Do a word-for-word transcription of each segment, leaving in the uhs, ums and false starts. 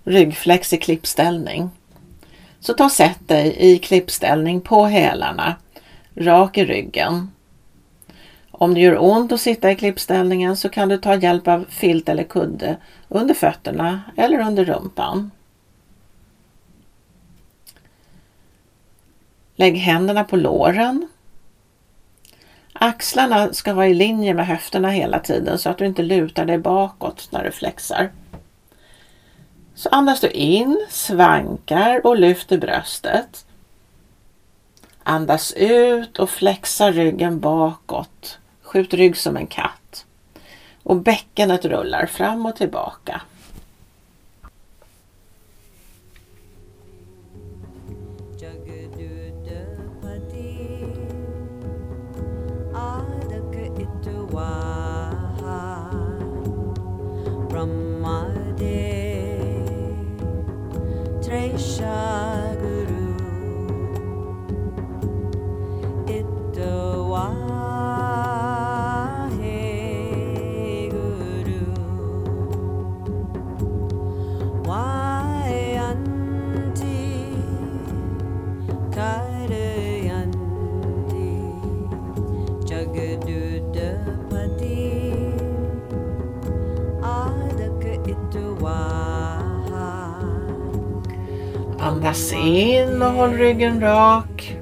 ryggflex i klippställning. Så ta och sätt dig i klippställning på hälarna, rak i ryggen. Om det gör ont att sitta i klippställningen så kan du ta hjälp av filt eller kudde under fötterna eller under rumpan. Lägg händerna på låren. Axlarna ska vara i linje med höfterna hela tiden så att du inte lutar dig bakåt när du flexar. Så andas du in, svankar och lyfter bröstet. Andas ut och flexar ryggen bakåt. Skjut rygg som en katt. Och bäckenet rullar fram och tillbaka. Andas in och håll ryggen rak.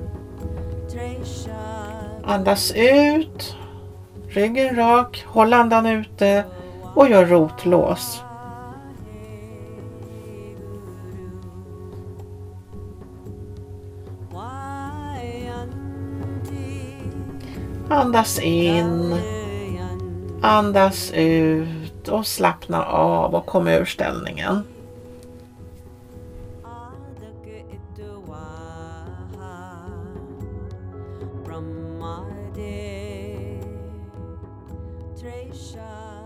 Andas ut. Ryggen rak. Håll andan ute och gör rotlås. Andas in. Andas ut och slappna av och kom ur ställningen. From my day, Trisha.